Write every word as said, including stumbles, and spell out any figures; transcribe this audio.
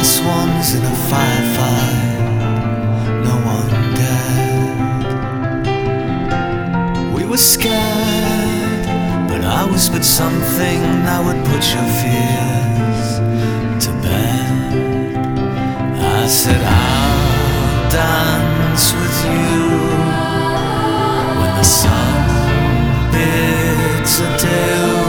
last ones in a firefight, no one dead. We were scared, but I whispered something that would put your fears to bed. I said